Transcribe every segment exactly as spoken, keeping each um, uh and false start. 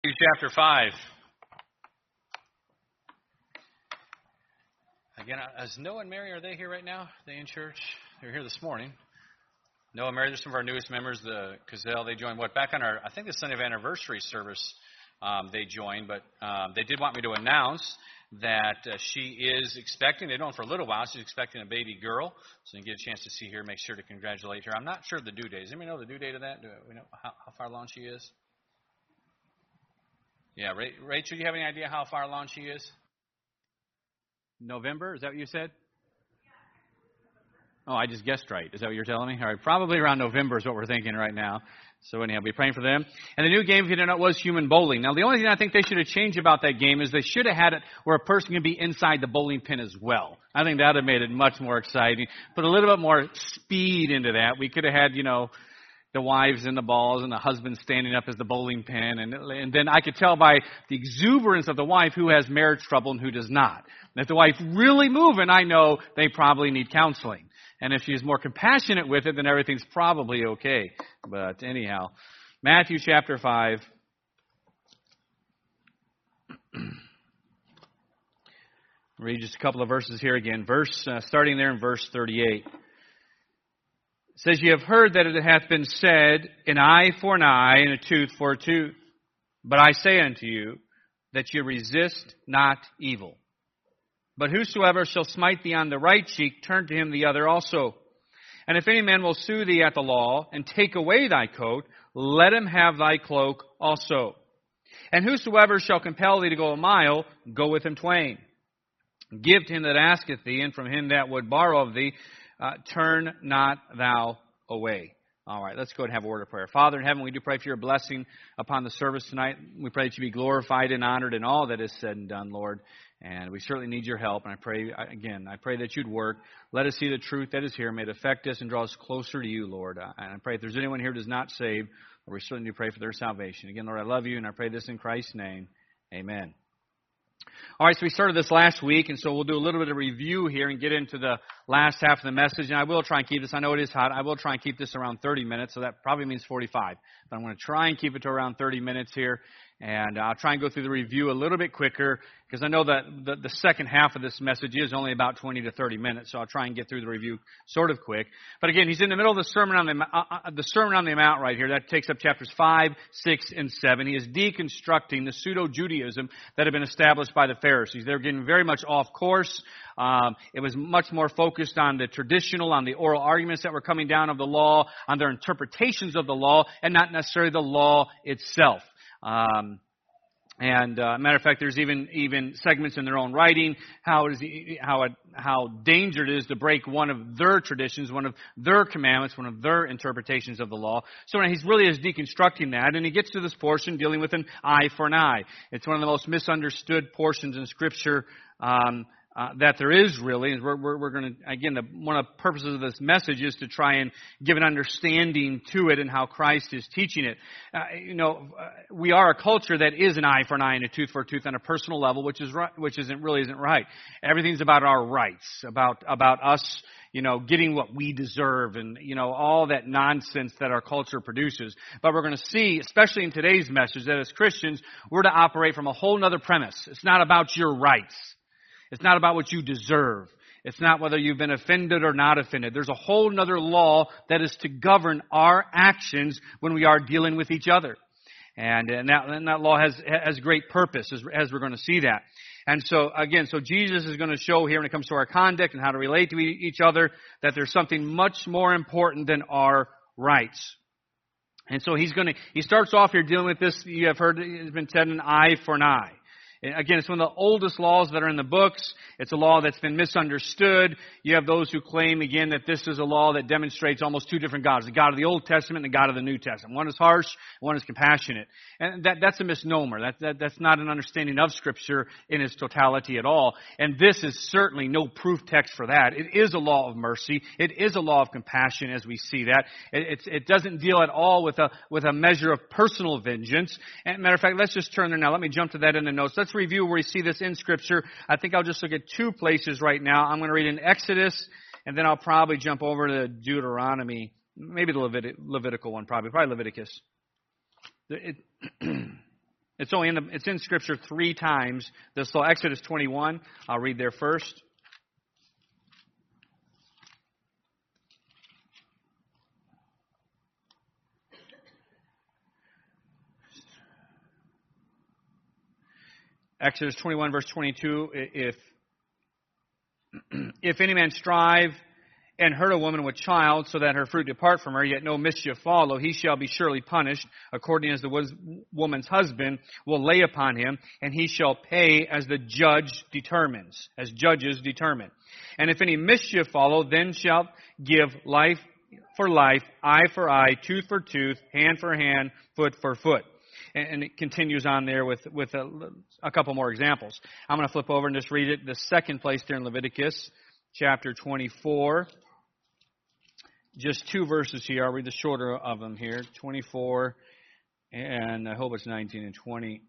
Chapter five. Again, is Noah and Mary, are they here right now? Are they in church? They're here this morning. Noah and Mary, they're some of our newest members, the Cazell. They joined, what, back on our, I think the Sunday of anniversary service, um, they joined. But um, they did want me to announce that uh, she is expecting, they've known for a little while, she's expecting a baby girl. So you get a chance to see her, make sure to congratulate her. I'm not sure the due date. Does anybody know the due date of that? Do we know how, how far along she is? Yeah, Rachel, do you have any idea how far along she is? November? Is that what you said? Oh, I just guessed right. Is that what you're telling me? All right, probably around November is what we're thinking right now. So anyhow, be praying for them. And the new game, if you don't know, was human bowling. Now, the only thing I think they should have changed about that game is they should have had it where a person can be inside the bowling pin as well. I think that would have made it much more exciting. Put a little bit more speed into that. We could have had, you know, the wives and the balls and the husband standing up as the bowling pin. And, and then I could tell by the exuberance of the wife who has marriage trouble and who does not. And if the wife's really moving, I know they probably need counseling. And if she's more compassionate with it, then everything's probably okay. But anyhow, Matthew chapter five. Read just a couple of verses here again. Verse uh, starting there in verse thirty-eight. It says, "You have heard that it hath been said, an eye for an eye, and a tooth for a tooth. But I say unto you, that you resist not evil. But whosoever shall smite thee on the right cheek, turn to him the other also. And if any man will sue thee at the law, and take away thy coat, let him have thy cloak also. And whosoever shall compel thee to go a mile, go with him twain. Give to him that asketh thee, and from him that would borrow of thee, Uh, turn not thou away." All right, let's go and have a word of prayer. Father in heaven, we do pray for your blessing upon the service tonight. We pray that you be glorified and honored in all that is said and done, Lord. And we certainly need your help. And I pray, again, I pray that you'd work. Let us see the truth that is here. May it affect us and draw us closer to you, Lord. And I pray if there's anyone here who does not save, we certainly do pray for their salvation. Again, Lord, I love you, and I pray this in Christ's name. Amen. All right, so we started this last week, and so we'll do a little bit of review here and get into the last half of the message. And I will try and keep this, I know it is hot, I will try and keep this around thirty minutes, so that probably means forty-five. But I'm going to try and keep it to around thirty minutes here. And I'll try and go through the review a little bit quicker, because I know that the, the second half of this message is only about twenty to thirty minutes, so I'll try and get through the review sort of quick. But again, he's in the middle of the Sermon on the, uh, the Sermon on the Mount right here. That takes up chapters five, six, and seven. He is deconstructing the pseudo-Judaism that had been established by the Pharisees. They're getting very much off course. Um, it was much more focused on the traditional, on the oral arguments that were coming down of the law, on their interpretations of the law, and not necessarily the law itself. Um, and uh, matter of fact, there's even even segments in their own writing how it is how it, how dangerous it is to break one of their traditions, one of their commandments, one of their interpretations of the law. So he's really is deconstructing that, and he gets to this portion dealing with an eye for an eye. It's one of the most misunderstood portions in Scripture. Um, Uh, that there is really, and we're, we're, we're going to, again, the, one of the purposes of this message is to try and give an understanding to it and how Christ is teaching it. Uh, you know, uh, we are a culture that is an eye for an eye and a tooth for a tooth on a personal level, which is right, which isn't really isn't right. Everything's about our rights, about about us, you know, getting what we deserve, and you know all that nonsense that our culture produces. But we're going to see, especially in today's message, that as Christians, we're to operate from a whole other premise. It's not about your rights. It's not about what you deserve. It's not whether you've been offended or not offended. There's a whole other law that is to govern our actions when we are dealing with each other. And, and, that, and that law has, has great purpose, as, as we're going to see that. And so, again, so Jesus is going to show here when it comes to our conduct and how to relate to each other that there's something much more important than our rights. And so he's going to, he starts off here dealing with this, you have heard it has been said, an eye for an eye. Again, it's one of the oldest laws that are in the books. It's a law that's been misunderstood. You have those who claim, again, that this is a law that demonstrates almost two different gods, the God of the Old Testament and the God of the New Testament. One is harsh, one is compassionate. And that, that's a misnomer. That, that, that's not an understanding of Scripture in its totality at all. And this is certainly no proof text for that. It is a law of mercy. It is a law of compassion as we see that. It, it's, it doesn't deal at all with a, with a measure of personal vengeance. And matter of fact, let's just turn there now. Let me jump to that in the notes. Let's review where we see this in Scripture. I think I'll just look at two places right now. I'm going to read in Exodus, and then I'll probably jump over to Deuteronomy, maybe the Levit- Levitical one, probably, probably Leviticus. It, It's only in the, it's in Scripture three times. This law, Exodus twenty-one. I'll read there first. Exodus twenty-one, verse twenty-two. If if any man strive and hurt a woman with child, so that her fruit depart from her, yet no mischief follow, he shall be surely punished, according as the woman's husband will lay upon him, and he shall pay as the judge determines, as judges determine. And if any mischief follow, then shall give life for life, eye for eye, tooth for tooth, hand for hand, foot for foot. And it continues on there with, with a, a couple more examples. I'm going to flip over and just read it. The second place there in Leviticus, chapter twenty-four. Just two verses here. I'll read the shorter of them here. twenty-four, and I hope it's nineteen and twenty.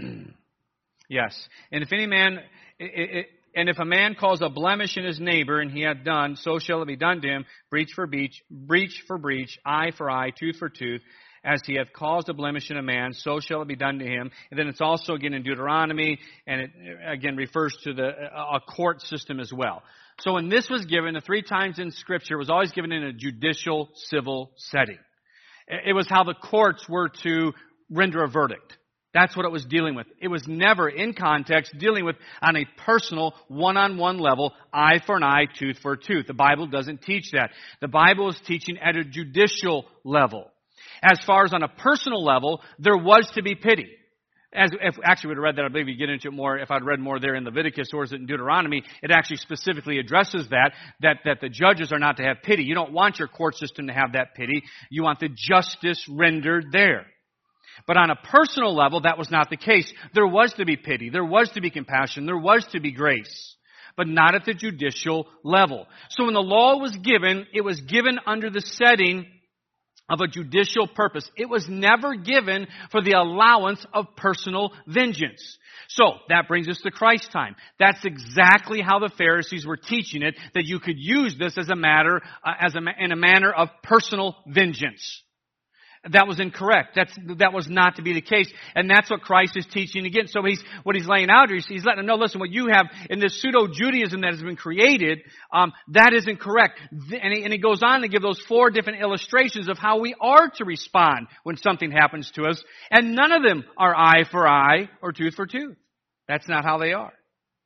Yes. And if any man, it, it, and if a man cause a blemish in his neighbor, and he hath done, so shall it be done to him, breach for breach, breach for breach, eye for eye, tooth for tooth. As he hath caused a blemish in a man, so shall it be done to him. And then it's also again in Deuteronomy, and it again refers to the a court system as well. So when this was given, the three times in Scripture, it was always given in a judicial, civil setting. It was how the courts were to render a verdict. That's what it was dealing with. It was never, in context, dealing with on a personal, one-on-one level, eye for an eye, tooth for a tooth. The Bible doesn't teach that. The Bible is teaching at a judicial level. As far as on a personal level, there was to be pity. As if actually would have read that, I believe you get into it more if I'd read more there in Leviticus or is it in Deuteronomy, it actually specifically addresses that, that, that the judges are not to have pity. You don't want your court system to have that pity. You want the justice rendered there. But on a personal level, that was not the case. There was to be pity. There was to be compassion. There was to be grace. But not at the judicial level. So when the law was given, it was given under the setting of a judicial purpose. It was never given for the allowance of personal vengeance. So, that brings us to Christ's time. That's exactly how the Pharisees were teaching it, that you could use this as a matter, uh, as a, in a manner of personal vengeance. That was incorrect. That's, that was not to be the case. And that's what Christ is teaching again. So he's, what he's laying out here, he's, he's letting them know, listen, what you have in this pseudo-Judaism that has been created, um, that isn't correct. And he, and he goes on to give those four different illustrations of how we are to respond when something happens to us. And none of them are eye for eye or tooth for tooth. That's not how they are.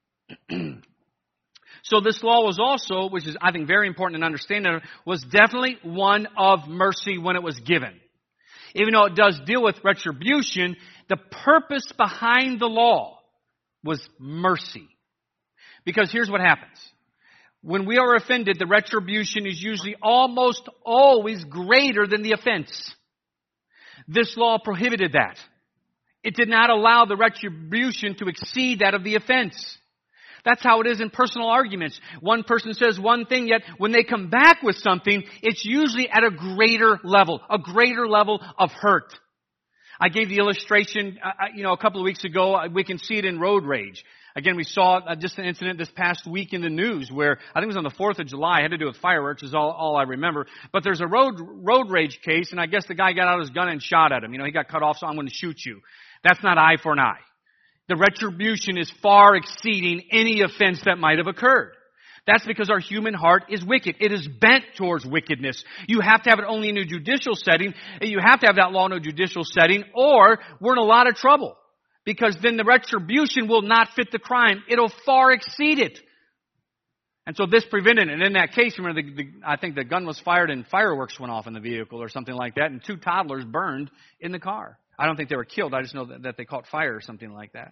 So this law was also, which is I think very important in understanding, was definitely one of mercy when it was given. Even though it does deal with retribution, the purpose behind the law was mercy. Because here's what happens. When we are offended, the retribution is usually almost always greater than the offense. This law prohibited that. It did not allow the retribution to exceed that of the offense. That's how it is in personal arguments. One person says one thing, yet when they come back with something, it's usually at a greater level, a greater level of hurt. I gave the illustration, uh, you know, a couple of weeks ago. We can see it in road rage. Again, we saw uh, just an incident this past week in the news where, I think it was on the fourth of July, it had to do with fireworks is all, all I remember. But there's a road, road rage case, and I guess the guy got out his gun and shot at him. You know, he got cut off, so I'm going to shoot you. That's not eye for an eye. The retribution is far exceeding any offense that might have occurred. That's because our human heart is wicked. It is bent towards wickedness. You have to have it only in a judicial setting. You have to have that law in a judicial setting, or we're in a lot of trouble. Because then the retribution will not fit the crime. It'll far exceed it. And so this prevented it. And in that case, remember, the, the, I think the gun was fired and fireworks went off in the vehicle or something like that, and two toddlers burned in the car. I don't think they were killed. I just know that, that they caught fire or something like that.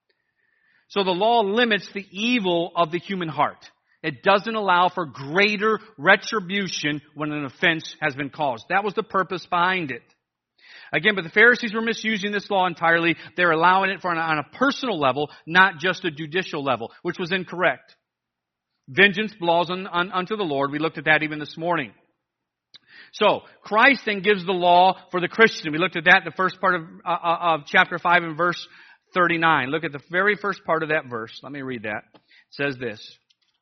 So the law limits the evil of the human heart. It doesn't allow for greater retribution when an offense has been caused. That was the purpose behind it. Again, but the Pharisees were misusing this law entirely. They're allowing it for an, on a personal level, not just a judicial level, which was incorrect. Vengeance belongs on, on, unto the Lord. We looked at that even this morning. So, Christ then gives the law for the Christian. We looked at that in the first part of, uh, of chapter five and verse thirty-nine. Look at the very first part of that verse. Let me read that. It says this.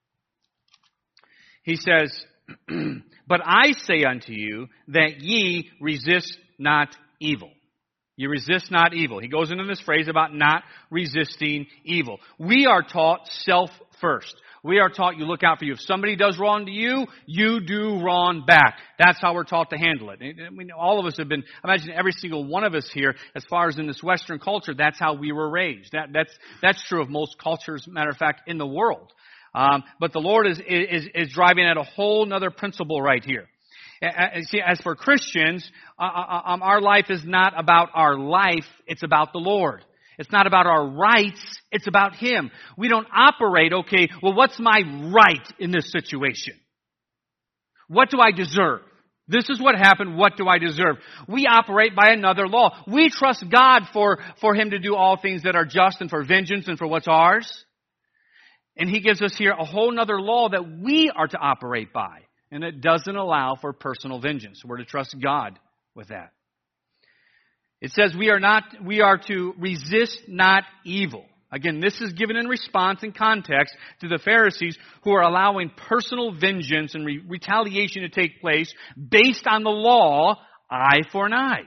He says, but I say unto you that ye resist not evil. You resist not evil. He goes into this phrase about not resisting evil. We are taught self first. We are taught you look out for you. If somebody does wrong to you, you do wrong back. That's how we're taught to handle it. I mean, all of us have been, imagine every single one of us here, as far as in this Western culture, that's how we were raised. That, that's, that's true of most cultures, matter of fact, in the world. Um, but the Lord is, is, is driving at a whole other principle right here. See, as for Christians, uh, um, our life is not about our life, it's about the Lord. It's not about our rights, it's about Him. We don't operate, okay, well, what's my right in this situation? What do I deserve? This is what happened, what do I deserve? We operate by another law. We trust God for, for Him to do all things that are just and for vengeance and for what's ours. And He gives us here a whole other law that we are to operate by. And it doesn't allow for personal vengeance. We're to trust God with that. It says we are not, we are to resist not evil. Again, this is given in response and context to the Pharisees who are allowing personal vengeance and re- retaliation to take place based on the law, eye for an eye.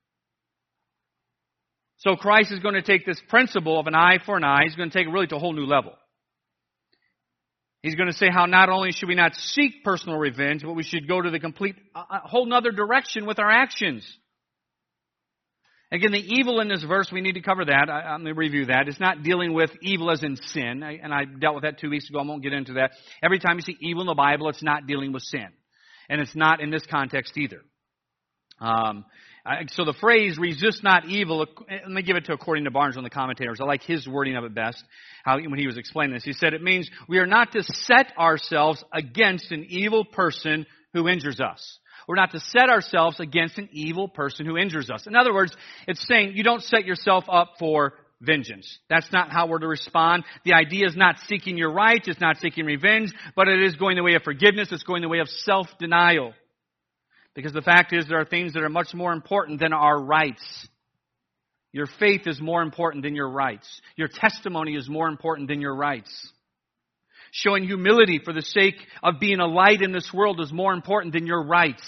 So Christ is going to take this principle of an eye for an eye, He's going to take it really to a whole new level. He's going to say how not only should we not seek personal revenge, but we should go to the complete, a whole other direction with our actions. Again, the evil in this verse, we need to cover that. I, I'm going to review that. It's not dealing with evil as in sin, I, and I dealt with that two weeks ago. I won't get into that. Every time you see evil in the Bible, it's not dealing with sin. And it's not in this context either. Um, I, so the phrase, resist not evil, let me give it to according to Barnes on the commentators. I like his wording of it best, how when he was explaining this. He said it means we are not to set ourselves against an evil person who injures us. We're not to set ourselves against an evil person who injures us. In other words, it's saying you don't set yourself up for vengeance. That's not how we're to respond. The idea is not seeking your rights, it's not seeking revenge, but it is going the way of forgiveness, it's going the way of self-denial. Because the fact is there are things that are much more important than our rights. Your faith is more important than your rights. Your testimony is more important than your rights. Showing humility for the sake of being a light in this world is more important than your rights.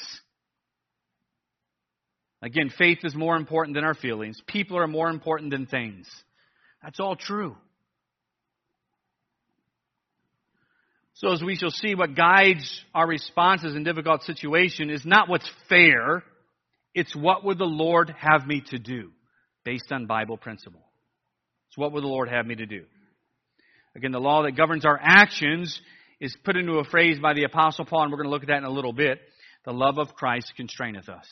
Again, faith is more important than our feelings. People are more important than things. That's all true. So as we shall see, what guides our responses in difficult situation is not what's fair. It's what would the Lord have me to do based on Bible principle. It's what would the Lord have me to do. Again, the law that governs our actions is put into a phrase by the Apostle Paul, and we're going to look at that in a little bit. The love of Christ constraineth us.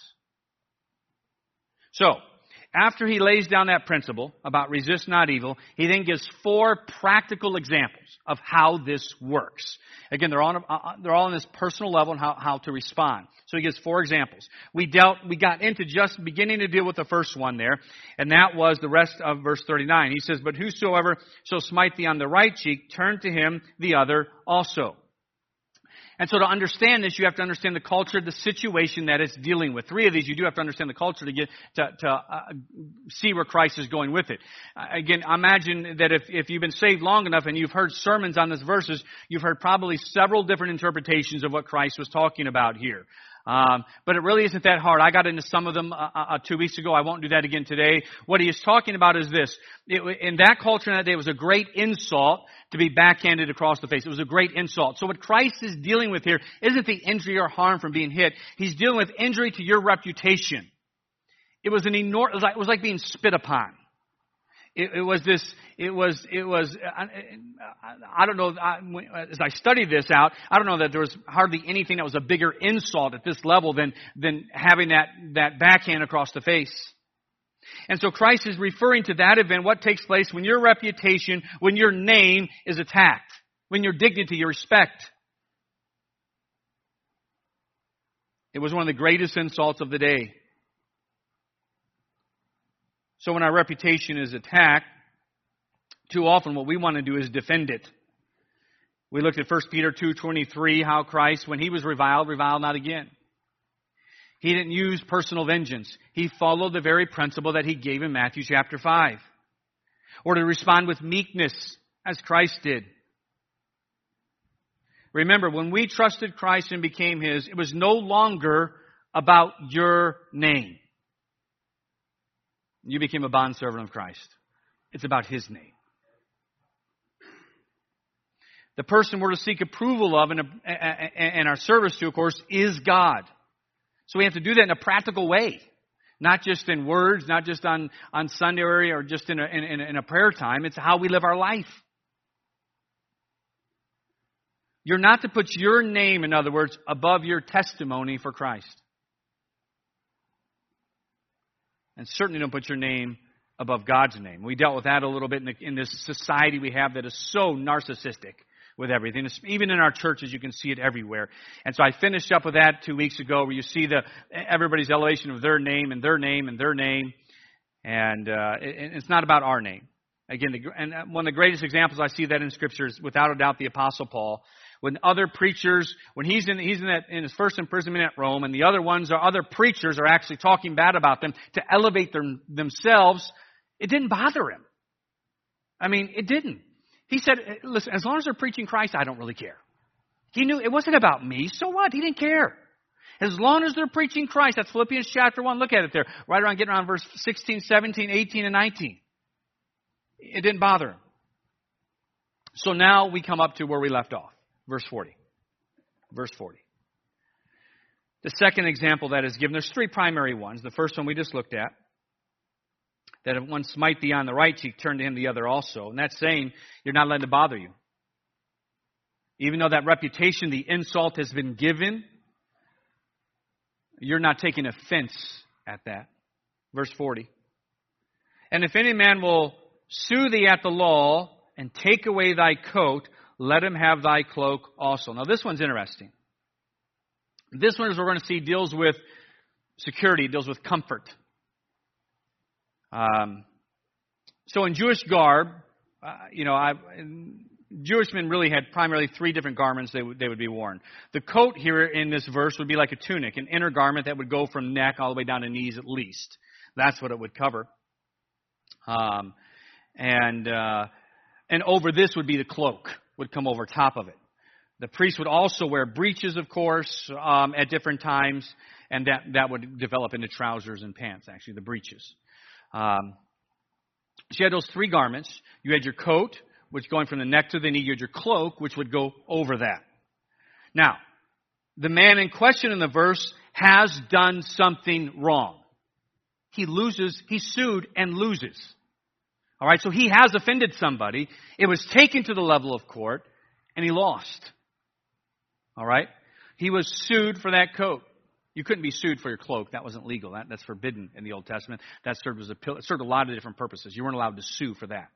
So, after he lays down that principle about resist not evil, he then gives four practical examples of how this works. Again, they're all, uh, they're all on this personal level and how, how to respond. So he gives four examples. We dealt, we got into just beginning to deal with the first one there, and that was the rest of verse thirty-nine. He says, "But whosoever shall smite thee on the right cheek, turn to him the other also." And so to understand this, you have to understand the culture, the situation that it's dealing with. Three of these, you do have to understand the culture to get to, to uh, see where Christ is going with it. Uh, again, imagine that if, if you've been saved long enough and you've heard sermons on these verses, you've heard probably several different interpretations of what Christ was talking about here. Um, but it really isn't that hard. I got into some of them uh, uh, two weeks ago. I won't do that again today. What he is talking about is this. It, in that culture in that day, it was a great insult to be backhanded across the face. It was a great insult. So what Christ is dealing with here isn't the injury or harm from being hit. He's dealing with injury to your reputation. It was an enormous, it was like, it was like being spit upon. It, it was this, it was, it was, I, I don't know, I, as I studied this out, I don't know that there was hardly anything that was a bigger insult at this level than, than having that, that backhand across the face. And so Christ is referring to that event, what takes place when your reputation, when your name is attacked, when your dignity, your respect. It was one of the greatest insults of the day. So when our reputation is attacked, too often what we want to do is defend it. We looked at First Peter two twenty-three, how Christ, when he was reviled, reviled not again. He didn't use personal vengeance. He followed the very principle that he gave in Matthew chapter five. Or to respond with meekness, as Christ did. Remember, when we trusted Christ and became his, it was no longer about your name. You became a bondservant of Christ. It's about His name. The person we're to seek approval of and, and our service to, of course, is God. So we have to do that in a practical way. Not just in words, not just on, on Sunday or just in a, in, in a prayer time. It's how we live our life. You're not to put your name, in other words, above your testimony for Christ. And certainly don't put your name above God's name. We dealt with that a little bit in, the, in this society we have that is so narcissistic with everything. Even in our churches, you can see it everywhere. And so I finished up with that two weeks ago, where you see the everybody's elevation of their name and their name and their name. And uh, it, it's not about our name. Again, the, and one of the greatest examples I see that in Scripture is, without a doubt, the Apostle Paul. When other preachers, when he's in he's in, that, in his first imprisonment at Rome, and the other ones are other preachers are actually talking bad about them to elevate them, themselves, it didn't bother him. I mean, it didn't. He said, listen, as long as they're preaching Christ, I don't really care. He knew it wasn't about me, so what? He didn't care. As long as they're preaching Christ, that's Philippians chapter one. Look at it there. Right around, getting around verse sixteen, seventeen, eighteen, and nineteen. It didn't bother him. So now we come up to where we left off. Verse forty. Verse forty. The second example that is given, there's three primary ones. The first one we just looked at. That if one smite thee on the right cheek, turn to him the other also. And that's saying you're not letting it bother you. Even though that reputation, the insult has been given, you're not taking offense at that. Verse forty. And if any man will sue thee at the law and take away thy coat, let him have thy cloak also. Now this one's interesting. This one, as we're going to see, deals with security, deals with comfort. Um, so in Jewish garb, uh, you know, I, Jewish men really had primarily three different garments they would, they would be worn. The coat here in this verse would be like a tunic, an inner garment that would go from neck all the way down to knees at least. That's what it would cover. Um, and uh, and over this would be the cloak, would come over top of it. The priest would also wear breeches, of course, um, at different times, and that, that would develop into trousers and pants, actually, the breeches. Um, so you had those three garments. You had your coat, which going from the neck to the knee. You had your cloak, which would go over that. Now, the man in question in the verse has done something wrong. He loses, he sued and loses. All right, so he has offended somebody. It was taken to the level of court, and he lost. All right? He was sued for that coat. You couldn't be sued for your cloak. That wasn't legal. That, that's forbidden in the Old Testament. That served as a pill. It served a lot of different purposes. You weren't allowed to sue for that.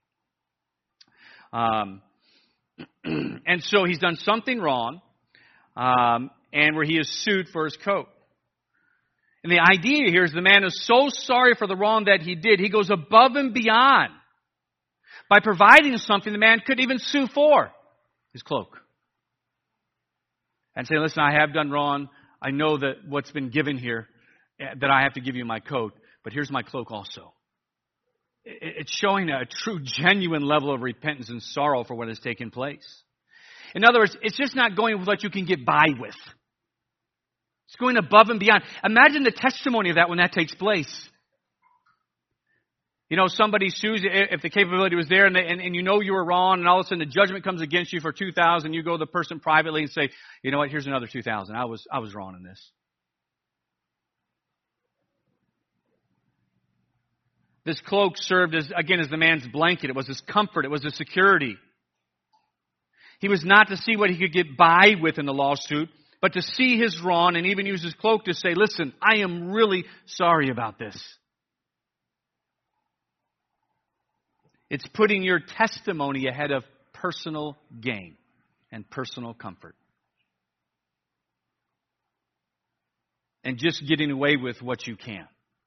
Um, and so he's done something wrong, um, and where he is sued for his coat. And the idea here is the man is so sorry for the wrong that he did, he goes above and beyond by providing something the man couldn't even sue for, his cloak. And say, listen, I have done wrong. I know that what's been given here, that I have to give you my coat, but here's my cloak also. It's showing a true, genuine level of repentance and sorrow for what has taken place. In other words, it's just not going with what you can get by with. It's going above and beyond. Imagine the testimony of that when that takes place. You know, somebody sues you, if the capability was there and, they, and, and you know you were wrong, and all of a sudden the judgment comes against you for two thousand dollars, you go to the person privately and say, you know what, here's another two thousand dollars. I was, I was wrong in this. This cloak served as, again, as the man's blanket. It was his comfort. It was his security. He was not to see what he could get by with in the lawsuit, but to see his wrong and even use his cloak to say, listen, I am really sorry about this. It's putting your testimony ahead of personal gain and personal comfort. And just getting away with what you can.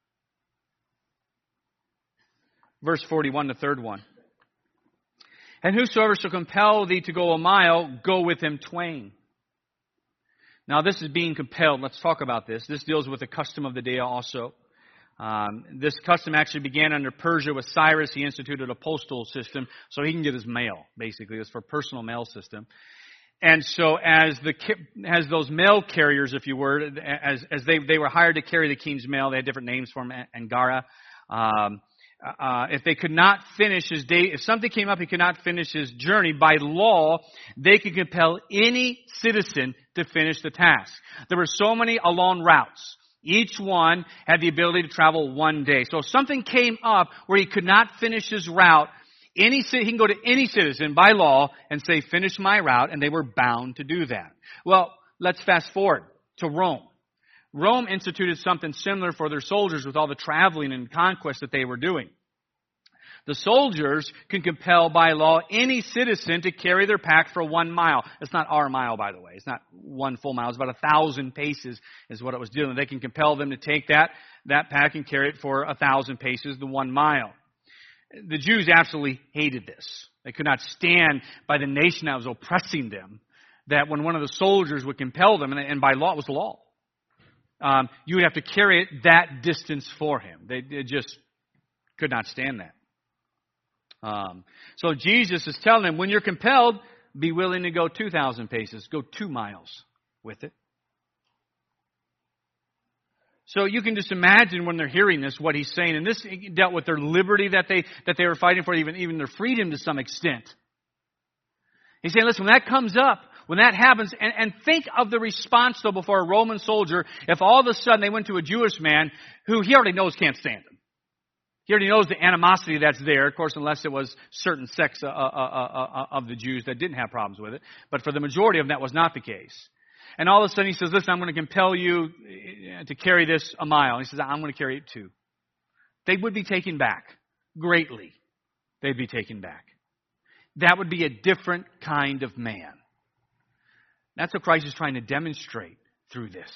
Verse forty-one, the third one. And whosoever shall compel thee to go a mile, go with him twain. Now this is being compelled. Let's talk about this. This deals with the custom of the day also. Um, this custom actually began under Persia with Cyrus. He instituted a postal system so he can get his mail, basically. It's for personal mail system. And so as the as those mail carriers, if you were, as as they, they were hired to carry the king's mail, they had different names for them, Angara. Um, uh, if they could not finish his day, if something came up, he could not finish his journey, by law, they could compel any citizen to finish the task. There were so many alone routes. Each one had the ability to travel one day. So if something came up where he could not finish his route, any he can go to any citizen by law and say, finish my route, and they were bound to do that. Well, let's fast forward to Rome. Rome instituted something similar for their soldiers with all the traveling and conquest that they were doing. The soldiers can compel by law any citizen to carry their pack for one mile. It's not our mile, by the way. It's not one full mile. It's about a thousand paces is what it was doing. They can compel them to take that, that pack and carry it for a thousand paces, the one mile. The Jews absolutely hated this. They could not stand by the nation that was oppressing them, that when one of the soldiers would compel them, and, and by law, it was the law, um, you would have to carry it that distance for him. They, they just could not stand that. Um, so Jesus is telling them, when you're compelled, be willing to go two thousand paces. Go two miles with it. So you can just imagine when they're hearing this, what he's saying. And this dealt with their liberty that they that they were fighting for, even, even their freedom to some extent. He's saying, listen, when that comes up, when that happens, and, and think of the response, though, before a Roman soldier, if all of a sudden they went to a Jewish man who he already knows can't stand him. He already knows the animosity that's there, of course, unless it was certain sects uh, uh, uh, uh, of the Jews that didn't have problems with it. But for the majority of them, that was not the case. And all of a sudden he says, listen, I'm going to compel you to carry this a mile. And he says, I'm going to carry it two. They would be taken back greatly. They'd be taken back. That would be a different kind of man. That's what Christ is trying to demonstrate through this.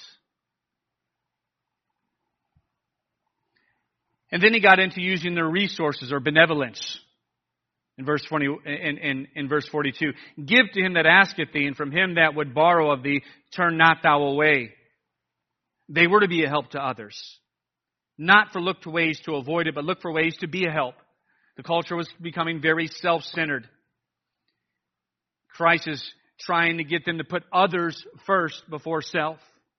And then he got into using their resources or benevolence. In verse twenty, in, in, in verse forty-two, give to him that asketh thee, and from him that would borrow of thee, turn not thou away. They were to be a help to others. Not for look to ways to avoid it, but look for ways to be a help. The culture was becoming very self-centered. Christ is trying to get them to put others first before self.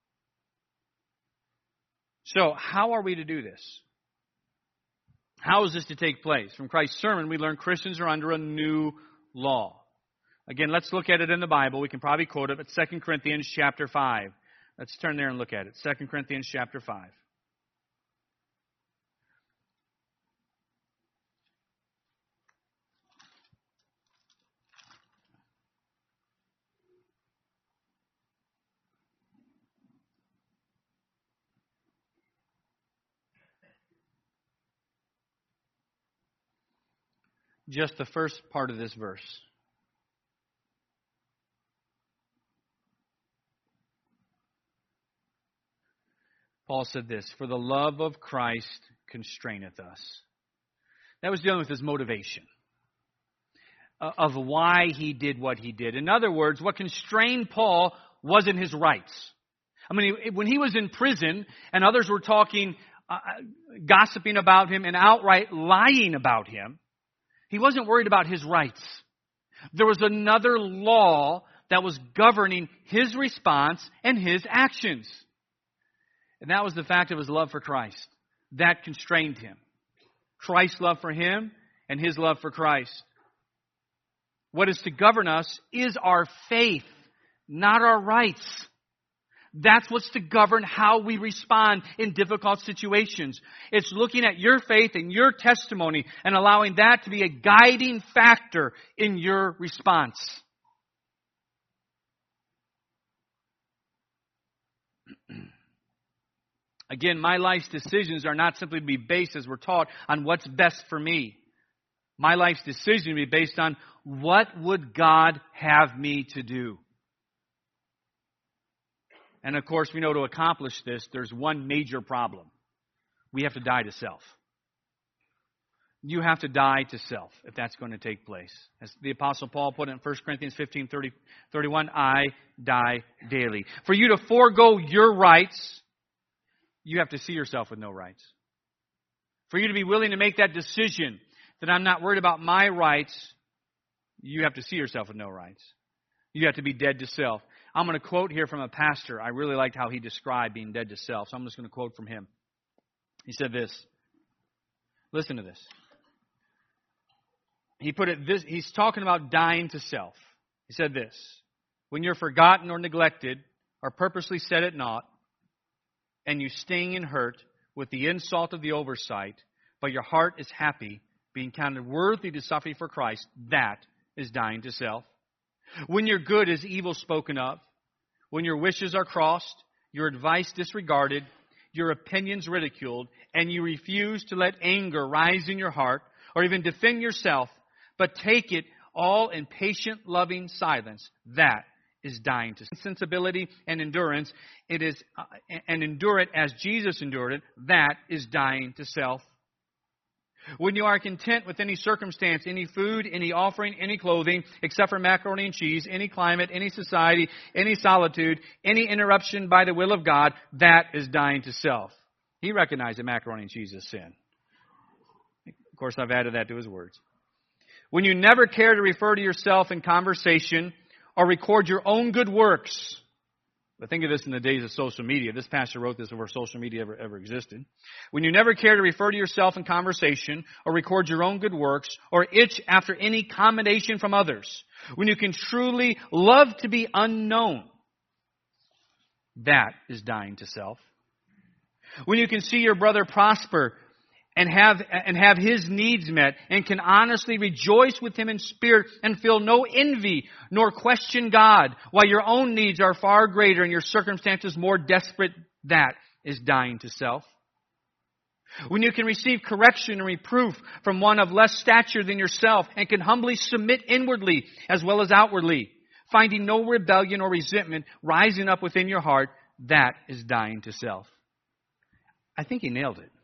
So, how are we to do this? How is this to take place? From Christ's sermon, we learn Christians are under a new law. Again, let's look at it in the Bible. We can probably quote it, but Second Corinthians chapter five. Let's turn there and look at it. Second Corinthians chapter five. Just the first part of this verse. Paul said this, for the love of Christ constraineth us. That was dealing with his motivation of why he did what he did. In other words, what constrained Paul wasn't his rights. I mean, when he was in prison and others were talking, uh, gossiping about him and outright lying about him, he wasn't worried about his rights. There was another law that was governing his response and his actions. And that was the fact of his love for Christ. That constrained him. Christ's love for him and his love for Christ. What is to govern us is our faith, not our rights. That's what's to govern how we respond in difficult situations. It's looking at your faith and your testimony and allowing that to be a guiding factor in your response. Again, my life's decisions are not simply to be based, as we're taught, on what's best for me. My life's decision will be based on what would God have me to do. And of course, we know to accomplish this, there's one major problem. We have to die to self. You have to die to self if that's going to take place. As the Apostle Paul put it in First Corinthians fifteen, thirty, thirty-one, I die daily. For you to forego your rights, you have to see yourself with no rights. For you to be willing to make that decision that I'm not worried about my rights, you have to see yourself with no rights. You have to be dead to self. I'm going to quote here from a pastor. I really liked how he described being dead to self, so I'm just going to quote from him. He said this, Listen to this. He put it this, he's talking about dying to self. He said this, when you're forgotten or neglected or purposely set at naught, and you sting and hurt with the insult of the oversight, but your heart is happy, being counted worthy to suffer for Christ, that is dying to self. When your good is evil spoken of, when your wishes are crossed, your advice disregarded, your opinions ridiculed, and you refuse to let anger rise in your heart, or even defend yourself, but take it all in patient, loving silence, that is dying to sensibility and endurance. It is, uh, and endure it as Jesus endured it. That is dying to self. When you are content with any circumstance, any food, any offering, any clothing, except for macaroni and cheese, any climate, any society, any solitude, any interruption by the will of God, that is dying to self. He recognized that macaroni and cheese is sin. Of course, I've added that to his words. When you never care to refer to yourself in conversation or record your own good works. But think of this in the days of social media. This pastor wrote this before social media ever, ever existed. When you never care to refer to yourself in conversation or record your own good works or itch after any commendation from others. When you can truly love to be unknown. That is dying to self. When you can see your brother prosper and have and have his needs met, and can honestly rejoice with him in spirit and feel no envy nor question God, while your own needs are far greater and your circumstances more desperate, that is dying to self. When you can receive correction and reproof from one of less stature than yourself, and can humbly submit inwardly as well as outwardly, finding no rebellion or resentment rising up within your heart, that is dying to self. I think he nailed it.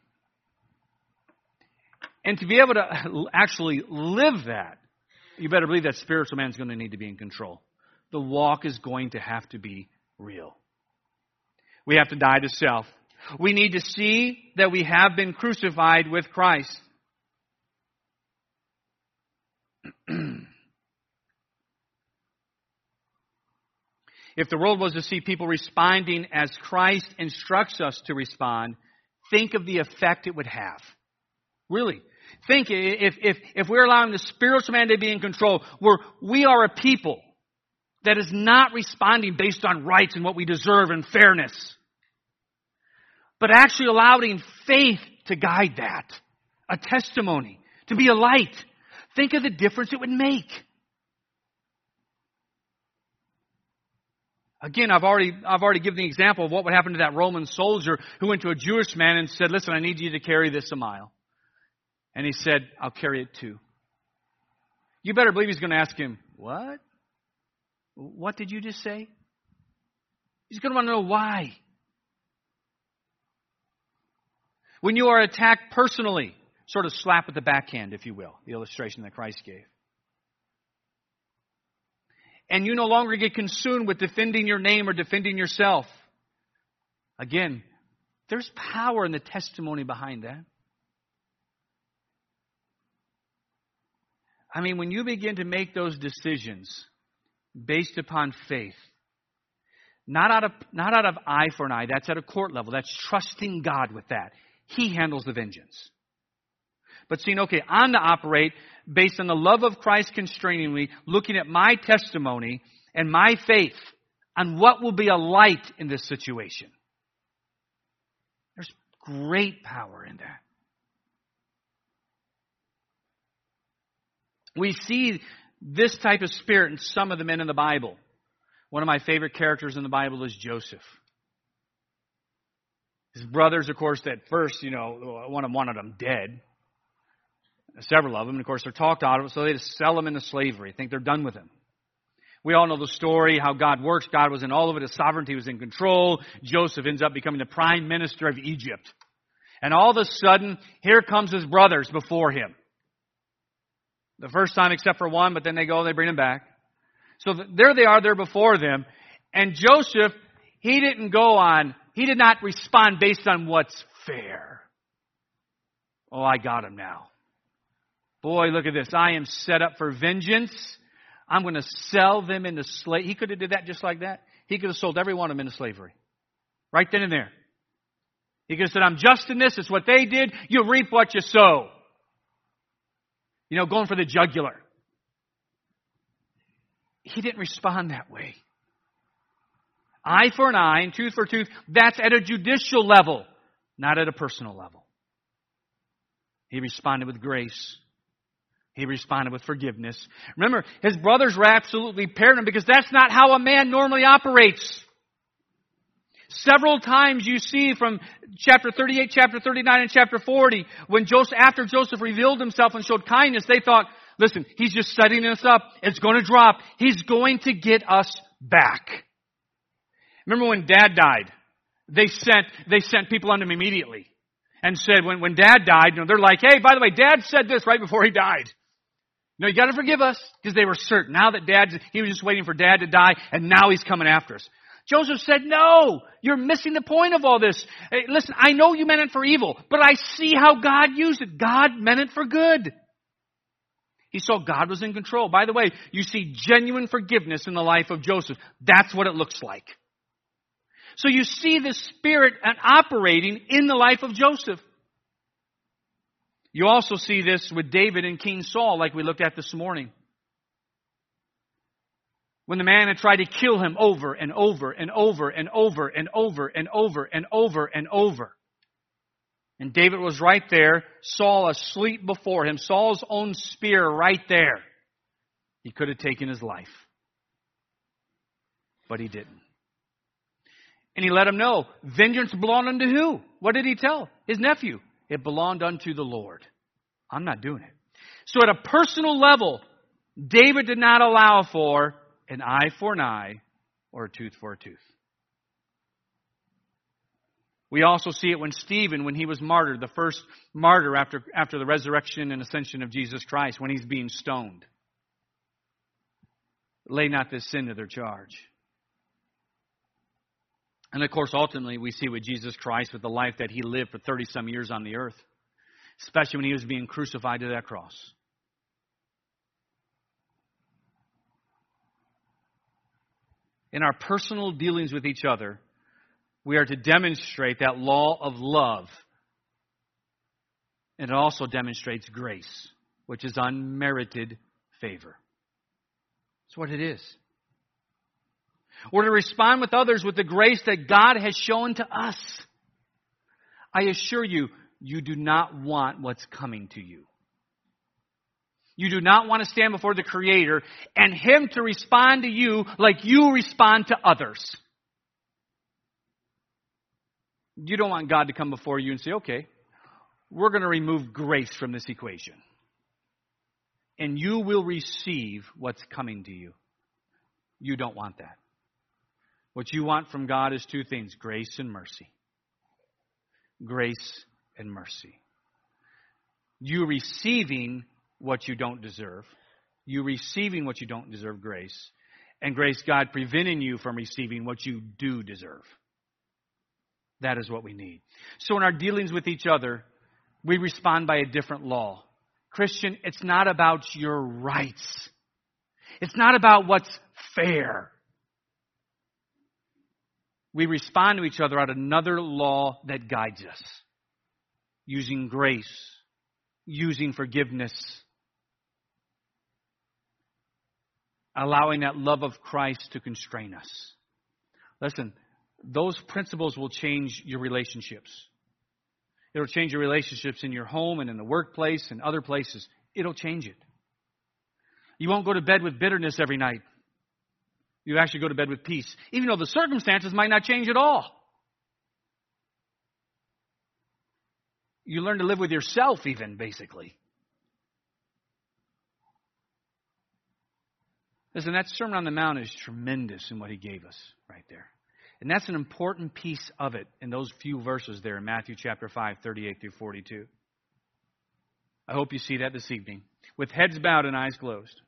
And to be able to actually live that, you better believe that spiritual man is going to need to be in control. The walk is going to have to be real. We have to die to self. We need to see that we have been crucified with Christ. If the world was to see people responding as Christ instructs us to respond, think of the effect it would have. Really. Think if, if, if we're allowing the spiritual man to be in control, where we are a people that is not responding based on rights and what we deserve and fairness, but actually allowing faith to guide that, a testimony, to be a light. Think of the difference it would make. Again, I've already I've already given the example of what would happen to that Roman soldier who went to a Jewish man and said, "Listen, I need you to carry this a mile." And he said, "I'll carry it too." You better believe he's going to ask him, "What? What did you just say?" He's going to want to know why. When you are attacked personally, sort of slap at the backhand, if you will, the illustration that Christ gave. And you no longer get consumed with defending your name or defending yourself. Again, there's power in the testimony behind that. I mean, when you begin to make those decisions based upon faith, not out of not out of eye for an eye, that's at a court level. That's trusting God with that. He handles the vengeance. But seeing, okay, I'm to operate based on the love of Christ constraining me, looking at my testimony and my faith on what will be a light in this situation. There's great power in that. We see this type of spirit in some of the men in the Bible. One of my favorite characters in the Bible is Joseph. His brothers, of course, at first, you know, one of them wanted him dead. Several of them, and of course, they're talked out of it, so they just sell him into slavery. Think they're done with him. We all know the story, how God works. God was in all of it. His sovereignty was in control. Joseph ends up becoming the prime minister of Egypt. And all of a sudden, here comes his brothers before him. The first time except for one, but then they go, they bring him back. So there they are, they're before them. And Joseph, he didn't go on, he did not respond based on what's fair. Oh, I got him now. Boy, look at this. I am set up for vengeance. I'm going to sell them into slavery. He could have did that just like that. He could have sold every one of them into slavery. Right then and there. He could have said, I'm just in this. It's what they did. You reap what you sow. You know, going for the jugular. He didn't respond that way. Eye for an eye and tooth for a tooth, that's at a judicial level, not at a personal level. He responded with grace. He responded with forgiveness. Remember, his brothers were absolutely paired him because that's not how a man normally operates. Several times you see from chapter thirty-eight, chapter thirty-nine, and chapter forty, when Joseph, after Joseph revealed himself and showed kindness, they thought, listen, he's just setting us up. It's going to drop. He's going to get us back. Remember when Dad died? They sent, they sent people on him immediately and said, when, when Dad died, you know, they're like, hey, by the way, Dad said this right before he died. No, you got to forgive us, because they were certain. Now that Dad, he was just waiting for Dad to die, and now he's coming after us. Joseph said, no, you're missing the point of all this. Hey, listen, I know you meant it for evil, but I see how God used it. God meant it for good. He saw God was in control. By the way, you see genuine forgiveness in the life of Joseph. That's what it looks like. So you see the Spirit operating in the life of Joseph. You also see this with David and King Saul, like we looked at this morning. When the man had tried to kill him over and over and over and over and over and over and over and over. And David was right there, Saul asleep before him, Saul's own spear right there. He could have taken his life. But he didn't. And he let him know, vengeance belonged unto who? What did he tell? His nephew. It belonged unto the Lord. I'm not doing it. So at a personal level, David did not allow for an eye for an eye or a tooth for a tooth. We also see it when Stephen, when he was martyred, the first martyr after, after the resurrection and ascension of Jesus Christ, when he's being stoned. Lay not this sin to their charge. And of course, ultimately, we see with Jesus Christ, with the life that he lived for thirty-some years on the earth, especially when he was being crucified to that cross. In our personal dealings with each other, we are to demonstrate that law of love. And it also demonstrates grace, which is unmerited favor. That's what it is. We're to respond with others with the grace that God has shown to us. I assure you, you do not want what's coming to you. You do not want to stand before the Creator and Him to respond to you like you respond to others. You don't want God to come before you and say, okay, we're going to remove grace from this equation. And you will receive what's coming to you. You don't want that. What you want from God is two things, grace and mercy. Grace and mercy. You receiving what you don't deserve. You receiving what you don't deserve, grace. And grace, God preventing you from receiving what you do deserve. That is what we need. So in our dealings with each other, we respond by a different law. Christian, it's not about your rights. It's not about what's fair. We respond to each other out of another law that guides us. Using grace. Using forgiveness. Allowing that love of Christ to constrain us. Listen, those principles will change your relationships. It'll change your relationships in your home and in the workplace and other places. It'll change it. You won't go to bed with bitterness every night. You actually go to bed with peace, even though the circumstances might not change at all. You learn to live with yourself even, basically. Listen, that Sermon on the Mount is tremendous in what he gave us right there. And that's an important piece of it in those few verses there in Matthew chapter five, thirty-eight through forty-two. I hope you see that this evening. With heads bowed and eyes closed.